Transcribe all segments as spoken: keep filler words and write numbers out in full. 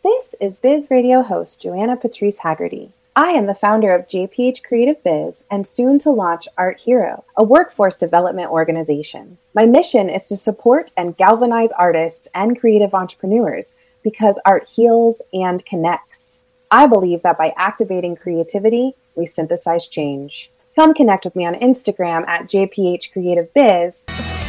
This is Biz Radio host Joanna Patrice Haggerty. I am the founder of J P H Creative Biz and soon to launch Art Hero, a workforce development organization. My mission is to support and galvanize artists and creative entrepreneurs because art heals and connects. I believe that by activating creativity, we synthesize change. Come connect with me on Instagram at J P H Creative Biz.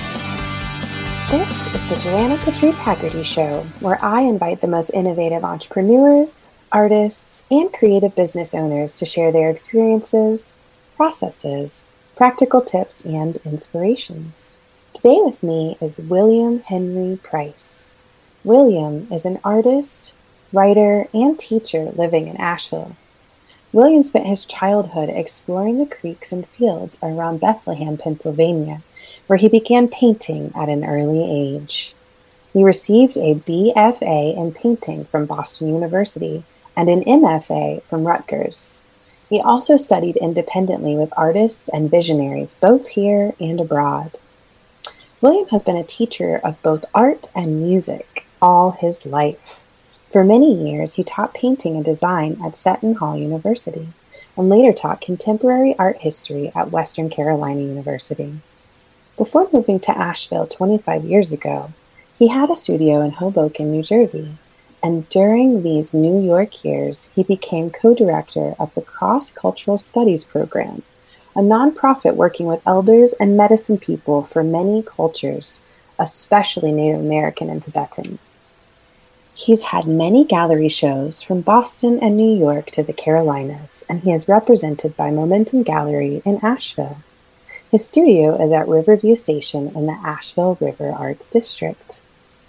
This is the Joanna Patrice Haggerty Show, where I invite the most innovative entrepreneurs, artists, and creative business owners to share their experiences, processes, practical tips, and inspirations. Today with me is William Henry Price. William is an artist, writer, and teacher living in Asheville. William spent his childhood exploring the creeks and fields around Bethlehem, Pennsylvania, where he began painting at an early age. He received a B F A in painting from Boston University and an M F A from Rutgers. He also studied independently with artists and visionaries both here and abroad. William has been a teacher of both art and music all his life. For many years, he taught painting and design at Seton Hall University and later taught contemporary art history at Western Carolina University. Before moving to Asheville twenty-five years ago, he had a studio in Hoboken, New Jersey, and during these New York years, he became co-director of the Cross-Cultural Studies Program, a nonprofit working with elders and medicine people for many cultures, especially Native American and Tibetan. He's had many gallery shows from Boston and New York to the Carolinas, and he is represented by Momentum Gallery in Asheville. His studio is at Riverview Station in the Asheville River Arts District.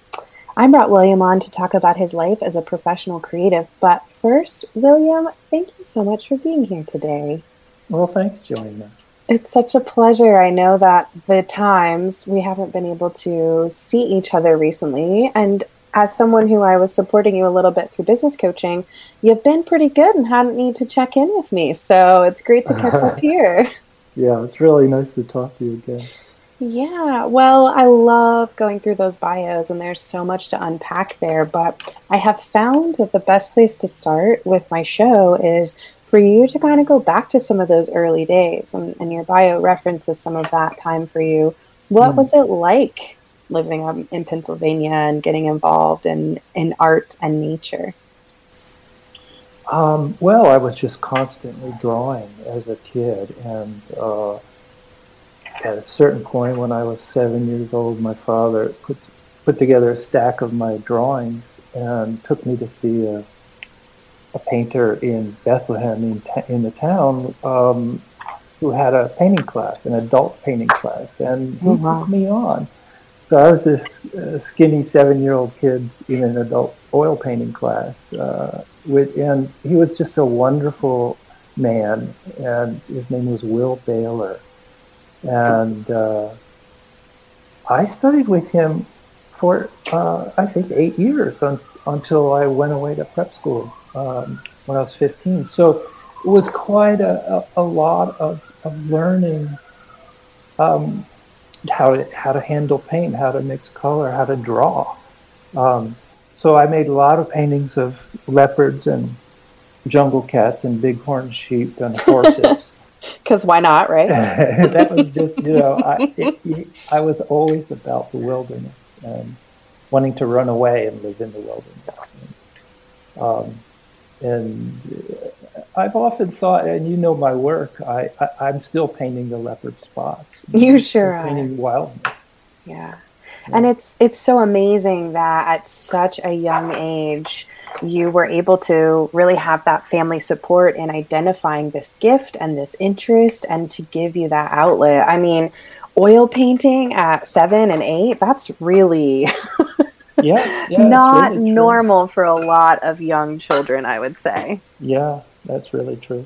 I brought William on to talk about his life as a professional creative, but first, William, thank you so much for being here today. Well, thanks, Joanna. It's such a pleasure. I know that the times we haven't been able to see each other recently, and as someone who I was supporting you a little bit through business coaching, you've been pretty good and hadn't need to check in with me, so it's great to catch up here. Yeah, it's really nice to talk to you again. Yeah, well, I love going through those bios, and there's so much to unpack there, but I have found that the best place to start with my show is for you to kind of go back to some of those early days, and, and your bio references some of that time for you. What mm. was it like living um, in Pennsylvania and getting involved in, in art and nature? Um, well, I was just constantly drawing as a kid, and uh, at a certain point when I was seven years old, my father put put together a stack of my drawings and took me to see a, a painter in Bethlehem, in, in the town, um, who had a painting class, an adult painting class, and he oh, wow. took me on. So I was this uh, skinny seven-year-old kid in an adult oil painting class, uh, with, and he was just a wonderful man, and his name was Will Baylor. And uh, I studied with him for, uh, I think, eight years un- until I went away to prep school um, when I was fifteen. So it was quite a, a, a lot of, of learning um, how to how to handle paint, how to mix color, how to draw. Um, so I made a lot of paintings of leopards and jungle cats and bighorn sheep and horses. Because why not, right? That was just, you know, I, it, it, I was always about the wilderness and wanting to run away and live in the wilderness. And, um, and I've often thought, and you know my work, I, I, I'm still painting the leopard spots. You sure I'm are. painting wildness. Yeah. yeah. And it's it's so amazing that at such a young age, you were able to really have that family support in identifying this gift and this interest and to give you that outlet. I mean, oil painting at seven and eight, that's really yeah, yeah, not really normal for a lot of young children, I would say. Yeah, that's really true.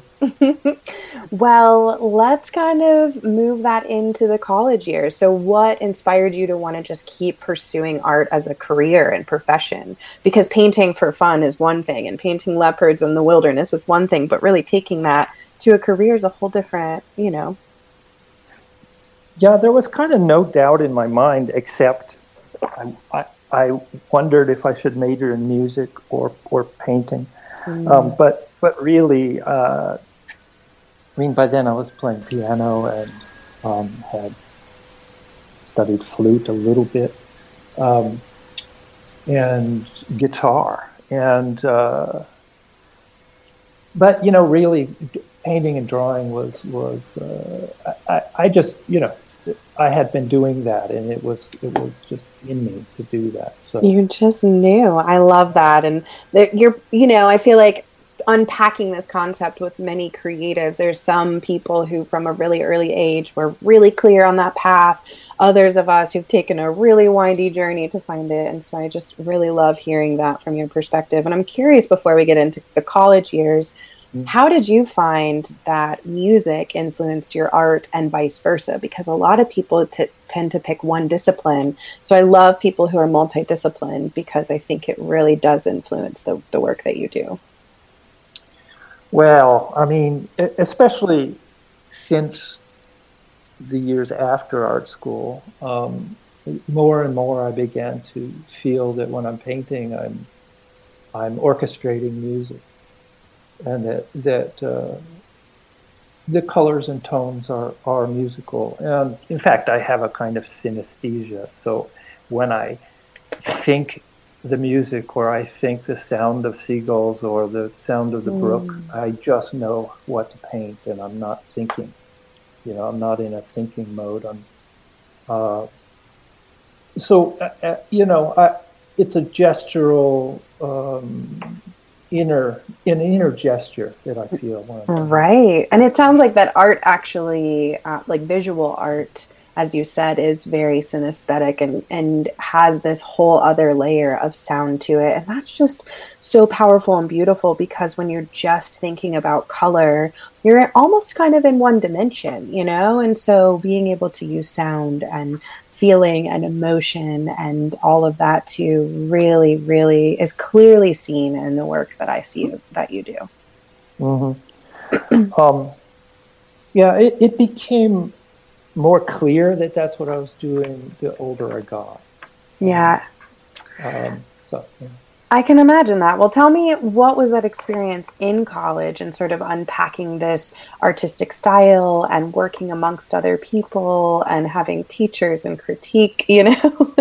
Well, let's kind of move that into the college years. So what inspired you to want to just keep pursuing art as a career and profession? Because painting for fun is one thing, and painting leopards in the wilderness is one thing, but really taking that to a career is a whole different, you know. Yeah, there was kind of no doubt in my mind, except I, I, I wondered if I should major in music or or painting. Mm. Um, but but really, uh, I mean, by then I was playing piano and um, had studied flute a little bit, um, and guitar. And uh, but you know, really, painting and drawing was was uh, I, I just you know I had been doing that, and it was it was just in me to do that. So you just knew. I love that, and that you're you know I feel like unpacking this concept with many creatives. There's some people who, from a really early age, were really clear on that path. Others of us who've taken a really windy journey to find it. And so I just really love hearing that from your perspective. And I'm curious, before we get into the college years, how did you find that music influenced your art and vice versa? Because a lot of people t- tend to pick one discipline. So I love people who are multidisciplined, because I think it really does influence the, the work that you do. Well, I mean, especially since the years after art school, um, more and more I began to feel that when I'm painting, I'm I'm orchestrating music, and that that uh, the colors and tones are are musical. And in fact, I have a kind of synesthesia. So when I think the music, or I think the sound of seagulls or the sound of the mm. brook, I just know what to paint, and I'm not thinking. You know, I'm not in a thinking mode. I'm uh, so uh, you know, I, it's a gestural um, inner an inner gesture that I feel when I'm right. And it sounds like that art actually, uh, like visual art, as you said, is very synesthetic and, and has this whole other layer of sound to it. And that's just so powerful and beautiful, because when you're just thinking about color, you're almost kind of in one dimension, you know? And so being able to use sound and feeling and emotion and all of that to really, really is clearly seen in the work that I see that you do. Mm-hmm. um, yeah, it, it became more clear that that's what I was doing the older I got. Yeah. Um, so, yeah. I can imagine that. Well, tell me, what was that experience in college and sort of unpacking this artistic style and working amongst other people and having teachers and critique, you know?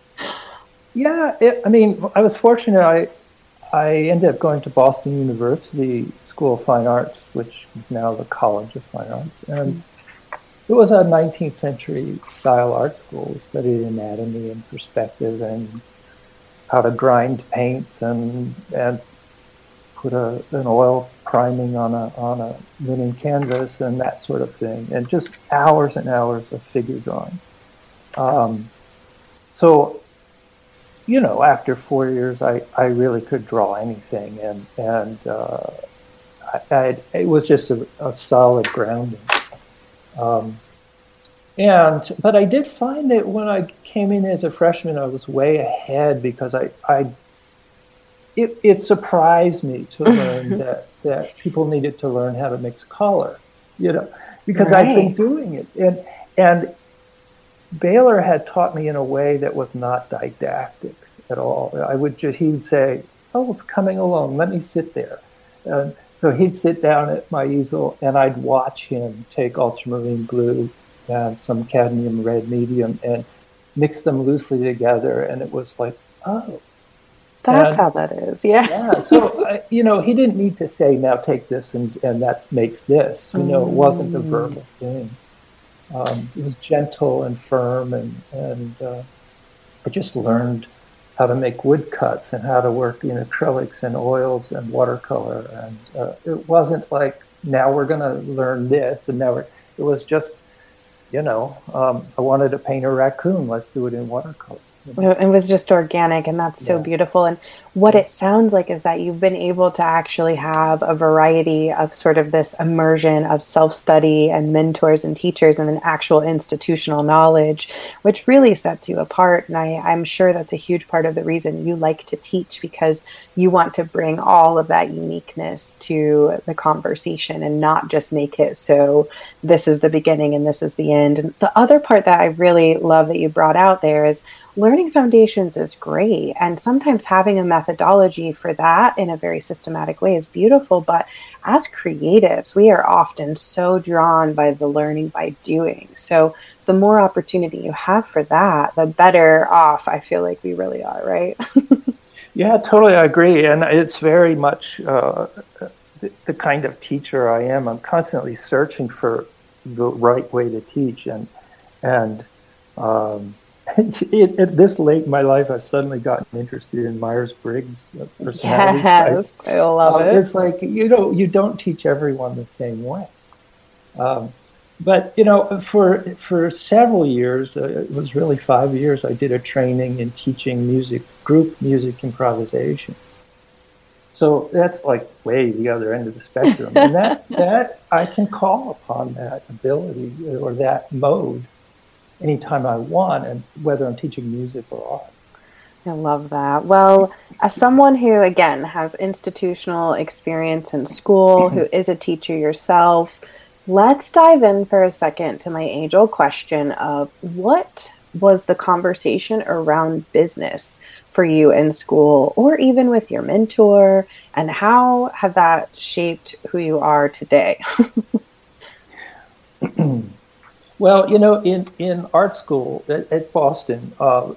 Yeah, it, I mean, I was fortunate. I I ended up going to Boston University School of Fine Arts, which is now the College of Fine Arts. And mm-hmm. It was a nineteenth century style art school. We studied anatomy and perspective and how to grind paints and and put a an oil priming on a on a linen canvas and that sort of thing, and just hours and hours of figure drawing. Um, so, you know, after four years, I, I really could draw anything, and and uh, I, I it was just a, a solid grounding. Um, and but I did find that when I came in as a freshman, I was way ahead, because I, I it, it surprised me to learn that, that people needed to learn how to mix color, you know, because right. I've been doing it. And and Baylor had taught me in a way that was not didactic at all. I would just, he would say, oh, it's coming along, let me sit there. And so he'd sit down at my easel, and I'd watch him take ultramarine blue and some cadmium red medium and mix them loosely together. And it was like, oh. That's and, how that is, yeah. Yeah, so, I, you know, he didn't need to say, now take this and, and that makes this. You know, it wasn't a verbal thing. Um, it was gentle and firm, and, and uh, I just learned how to make wood cuts and how to work in acrylics and oils and watercolor. And uh, it wasn't like, now we're going to learn this, and now we're, it was just, you know, um, I wanted to paint a raccoon, let's do it in watercolor. It was just organic, and that's so yeah. beautiful. And what it sounds like is that you've been able to actually have a variety of sort of this immersion of self-study and mentors and teachers and an actual institutional knowledge, which really sets you apart. And I, I'm sure that's a huge part of the reason you like to teach, because you want to bring all of that uniqueness to the conversation and not just make it so this is the beginning and this is the end. And the other part that I really love that you brought out there is learning foundations is great. And sometimes having a methodology for that in a very systematic way is beautiful. But as creatives, we are often so drawn by the learning by doing. So the more opportunity you have for that, the better off I feel like we really are, right? Yeah, totally. I agree. And it's very much uh, the, the kind of teacher I am. I'm constantly searching for the right way to teach. And, and, um, It, it, at this late in my life, I've suddenly gotten interested in Myers-Briggs personality yes, types. I love um, it. It's like, you know, you don't teach everyone the same way. Um, but, you know, for for several years, uh, it was really five years, I did a training in teaching music, group music improvisation. So that's like way the other end of the spectrum. And that, that I can call upon that ability or that mode anytime I want, and whether I'm teaching music or art. I love that. Well, as someone who, again, has institutional experience in school, who is a teacher yourself, let's dive in for a second to my age-old question of what was the conversation around business for you in school, or even with your mentor, and how have that shaped who you are today? Well, you know, in, in art school at, at Boston, uh,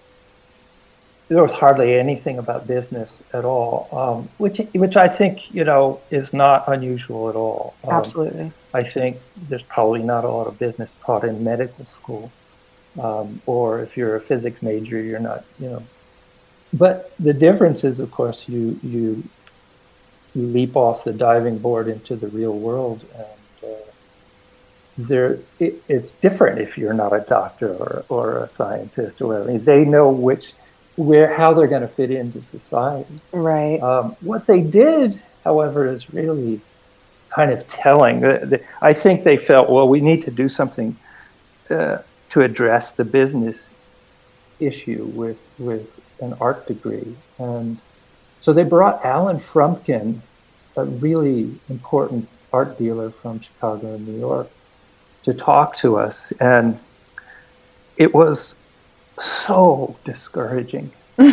there was hardly anything about business at all, um, which which I think, you know, is not unusual at all. Um, Absolutely. I think there's probably not a lot of business taught in medical school, um, or if you're a physics major, you're not, you know. But the difference is, of course, you you you leap off the diving board into the real world. And, There, it, it's different if you're not a doctor or, or a scientist or whatever. I mean, they know which, where, how they're going to fit into society. Right. Um, what they did, however, is really kind of telling. I think they felt, well, we need to do something uh, to address the business issue with with an art degree, and so they brought Alan Frumpkin, a really important art dealer from Chicago and New York, to talk to us, and it was so discouraging.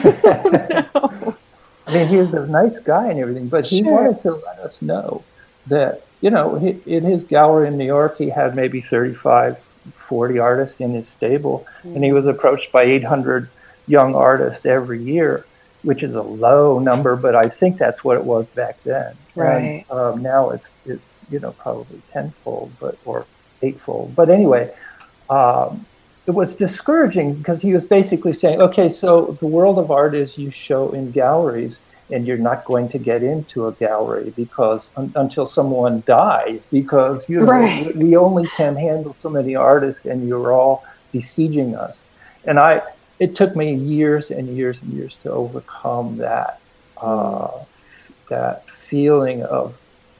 No. I mean, he was a nice guy and everything, but he Sure. wanted to let us know that, you know, he, in his gallery in New York, he had maybe thirty-five, forty artists in his stable, mm-hmm. and he was approached by eight hundred young artists every year, which is a low number, but I think that's what it was back then. Right. And um, now it's, it's, you know, probably tenfold, but, or eightfold. But anyway, um, it was discouraging because he was basically saying, okay, so the world of art is you show in galleries, and you're not going to get into a gallery because un- until someone dies, because you know, right. we only can handle so many artists, and you're all besieging us. And I, it took me years and years and years to overcome that, uh, that feeling of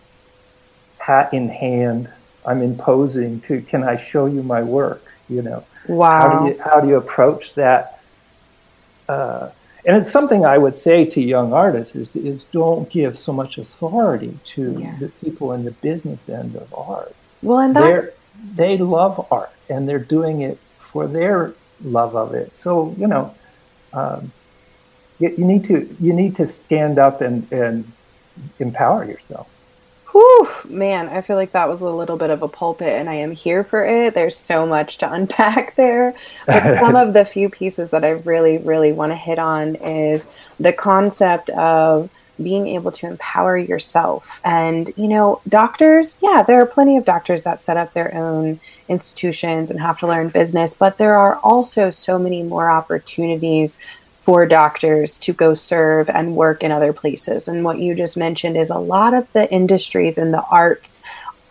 hat in hand. I'm imposing to, can I show you my work? You know, wow. How do you, how do you approach that? Uh, and it's something I would say to young artists is, is don't give so much authority to yeah. the people in the business end of art. Well, and that's... They're, they love art, and they're doing it for their love of it. So, you know, um, you, you need to, you need to stand up and, and empower yourself. Whew, man, I feel like that was a little bit of a pulpit, and I am here for it. There's so much to unpack there. But some of the few pieces that I really, really want to hit on is the concept of being able to empower yourself. And, you know, doctors, yeah, there are plenty of doctors that set up their own institutions and have to learn business, but there are also so many more opportunities for doctors to go serve and work in other places. And what you just mentioned is a lot of the industries and the arts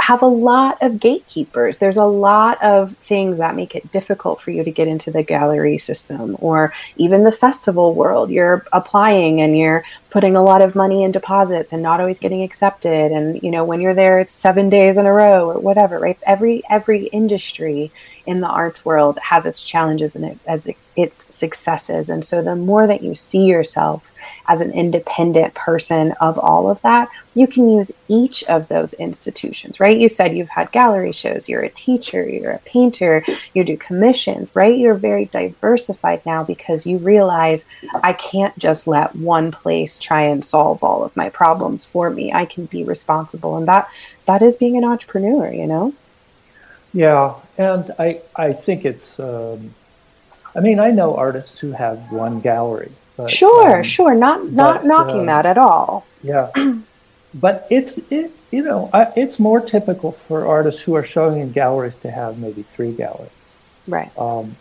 have a lot of gatekeepers. There's a lot of things that make it difficult for you to get into the gallery system, or even the festival world. You're applying and you're putting a lot of money in deposits and not always getting accepted. And, you know, when you're there, it's seven days in a row or whatever, right? Every, every industry in the arts world has its challenges and it, as it, its successes. And so the more that you see yourself as an independent person of all of that, you can use each of those institutions, right? You said you've had gallery shows, you're a teacher, you're a painter, you do commissions, right? You're very diversified now because you realize I can't just let one place try and solve all of my problems for me. I can be responsible. And that that is being an entrepreneur, you know? Yeah, and I I think it's, um, I mean, I know artists who have one gallery. But, sure, um, sure. Not not but, knocking um, that at all. Yeah, but it's it you know I, it's more typical for artists who are showing in galleries to have maybe three galleries. Right. Um,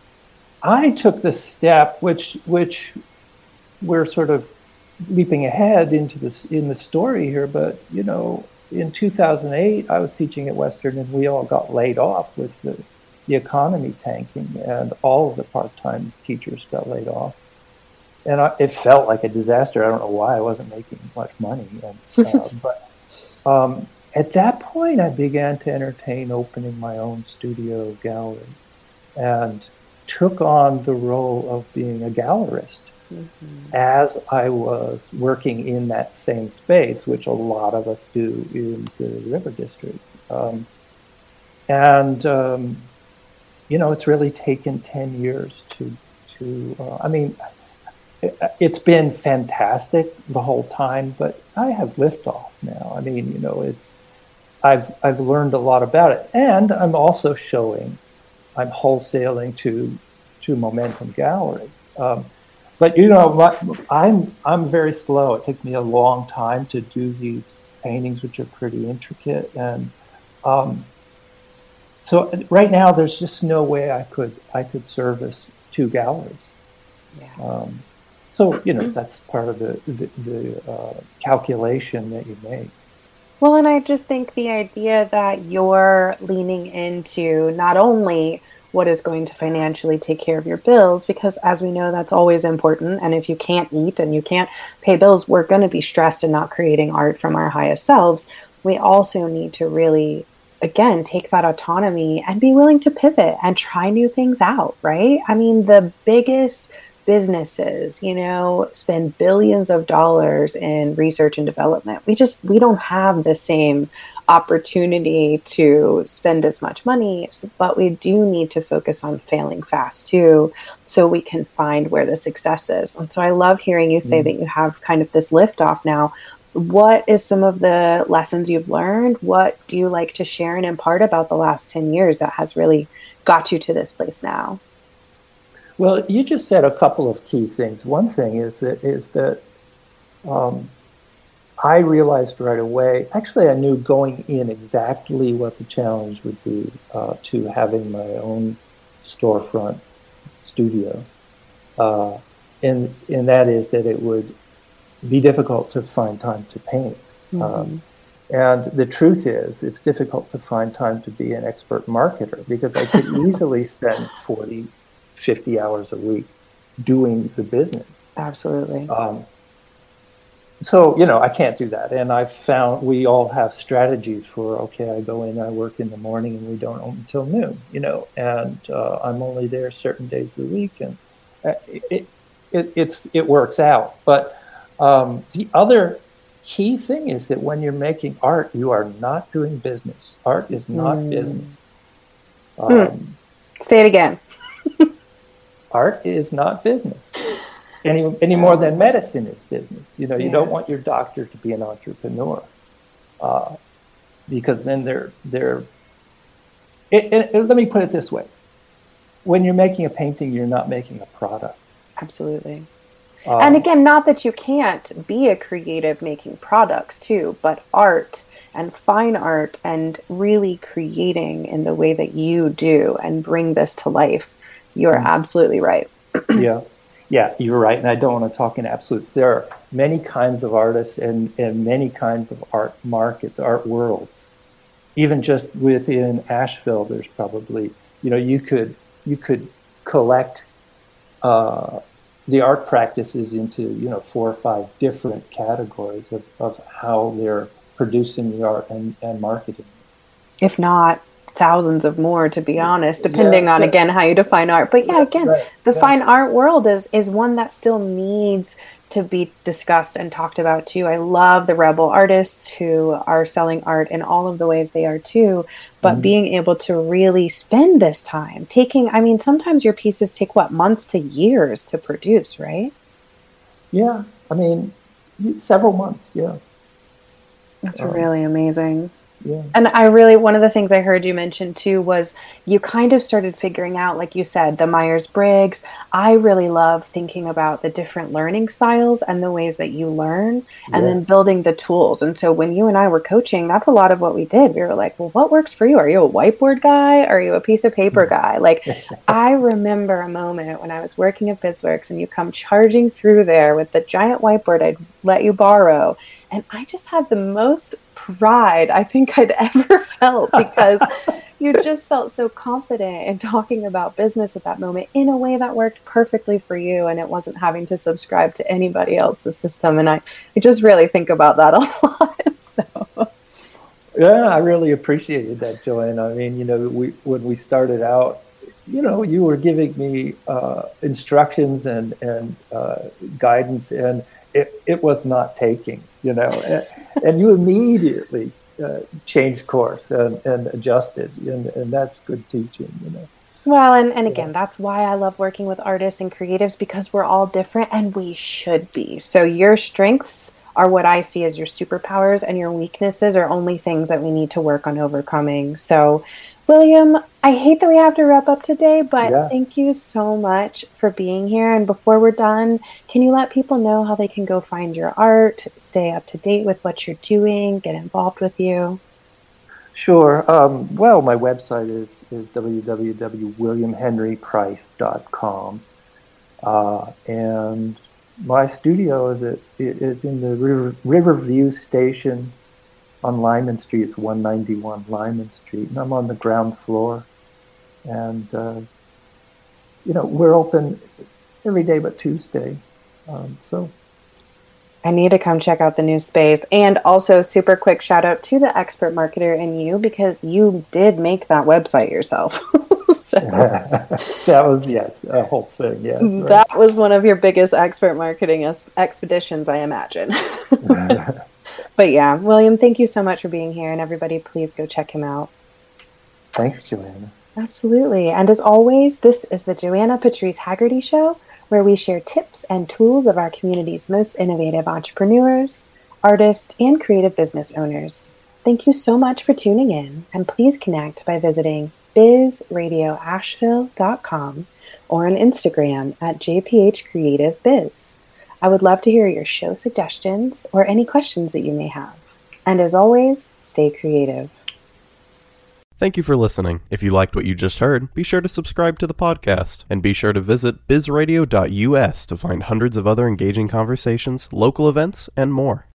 I took the step, which which we're sort of leaping ahead into this in the story here, but you know, in two thousand eight, I was teaching at Western, and we all got laid off with the the economy tanking, and all of the part-time teachers got laid off. And I, it felt like a disaster. I don't know why I wasn't making much money. And, uh, but um, at that point, I began to entertain opening my own studio gallery and took on the role of being a gallerist mm-hmm. as I was working in that same space, which a lot of us do in the River District. Um, and, um, you know, it's really taken ten years to, to uh, I mean, it's been fantastic the whole time, but I have liftoff now. I mean, you know, it's I've I've learned a lot about it, and I'm also showing, I'm wholesaling to to Momentum Gallery. Um, but you know, my, I'm I'm very slow. It took me a long time to do these paintings, which are pretty intricate, and um, so right now there's just no way I could I could service two galleries. Yeah. Um, So, you know, that's part of the, the, the uh, calculation that you make. Well, and I just think the idea that you're leaning into not only what is going to financially take care of your bills, because as we know, that's always important. And if you can't eat and you can't pay bills, we're going to be stressed and not creating art from our highest selves. We also need to really, again, take that autonomy and be willing to pivot and try new things out, right? I mean, the biggest businesses, you know, spend billions of dollars in research and development. We just, we don't have the same opportunity to spend as much money, but we do need to focus on failing fast too, so we can find where the success is. And so I love hearing you say mm. that you have kind of this liftoff now. What is some of the lessons you've learned? What do you like to share and impart about the last ten years that has really got you to this place now? Well, you just said a couple of key things. One thing is that is that um, I realized right away, actually I knew going in exactly what the challenge would be uh, to having my own storefront studio. Uh, and, and that is that it would be difficult to find time to paint. Mm-hmm. Um, and the truth is, it's difficult to find time to be an expert marketer, because I could easily spend forty, fifty hours a week doing the business. Absolutely. Um, so, you know, I can't do that. And I've found we all have strategies for, okay, I go in, I work in the morning and we don't open until noon, you know, and uh, I'm only there certain days of the week, and it, it, it's, it works out. But um, the other key thing is that when you're making art, you are not doing business. Art is not mm. business. Um, mm. Say it again. Art is not business any any more than medicine is business. You know, you yeah. don't want your doctor to be an entrepreneur, uh, because then they're they're. It, it, it, let me put it this way: when you're making a painting, you're not making a product. Absolutely. Um, and again, not that you can't be a creative making products too, but art and fine art and really creating in the way that you do and bring this to life. You're mm-hmm. absolutely right. yeah. Yeah, you're right. And I don't want to talk in absolutes. There are many kinds of artists and, and many kinds of art markets, art worlds. even just within Asheville, there's probably, you know, you could you could collect uh, the art practices into, you know, four or five different categories of, of how they're producing the art and, and marketing. If not thousands of more, to be honest, depending yeah, on, yeah. again, how you define art. But yeah, again, right, the yeah. fine art world is, is one that still needs to be discussed and talked about too. I love the rebel artists who are selling art in all of the ways they are too, but mm-hmm. being able to really spend this time taking, I mean, sometimes your pieces take what, months to years to produce, right? Yeah. I mean, several months. Yeah. That's um, really amazing. Yeah. And I really, one of the things I heard you mention too was you kind of started figuring out, like you said, the Myers-Briggs. I really love thinking about the different learning styles and the ways that you learn and yes. then building the tools. And so when you and I were coaching, that's a lot of what we did. We were like, well, what works for you? Are you a whiteboard guy? Are you a piece of paper guy? Like, I remember a moment when I was working at BizWorks and you come charging through there with the giant whiteboard I'd let you borrow. And I just had the most pride I think I'd ever felt because you just felt so confident in talking about business at that moment in a way that worked perfectly for you. And it wasn't having to subscribe to anybody else's system. And I, I just really think about that a lot. So. Yeah, I really appreciated that, Joanne. I mean, you know, we when we started out, you know, you were giving me uh, instructions and, and uh, guidance, and it, it was not taking. You know, and, and you immediately uh, changed course and, and adjusted, and, and that's good teaching, you know. Well, and, and again, yeah. that's why I love working with artists and creatives, because we're all different and we should be. So your strengths are what I see as your superpowers, and your weaknesses are only things that we need to work on overcoming. So, William, I hate that we have to wrap up today, but yeah. thank you so much for being here. And before we're done, can you let people know how they can go find your art, stay up to date with what you're doing, get involved with you? Sure. Um, well, my website is, is w w w dot william henry price dot com. Uh, and my studio is, at, is in the River, Riverview Station on Lyman Street. It's one ninety-one Lyman Street, and I'm on the ground floor. And, uh, you know, we're open every day but Tuesday. Um, so I need to come check out the new space. And also, super quick shout out to the expert marketer in you, because you did make that website yourself. So. That was, yes, a whole thing, yes. Right. That was one of your biggest expert marketing es- expeditions, I imagine. But yeah, William, thank you so much for being here, and everybody, please go check him out. Thanks, Joanna. Absolutely. And as always, this is the Joanna Patrice Haggerty Show, where we share tips and tools of our community's most innovative entrepreneurs, artists, and creative business owners. Thank you so much for tuning in, and please connect by visiting biz radio asheville dot com or on Instagram at j p h creative biz. I would love to hear your show suggestions or any questions that you may have. And as always, stay creative. Thank you for listening. If you liked what you just heard, be sure to subscribe to the podcast, and be sure to visit biz radio dot u s to find hundreds of other engaging conversations, local events, and more.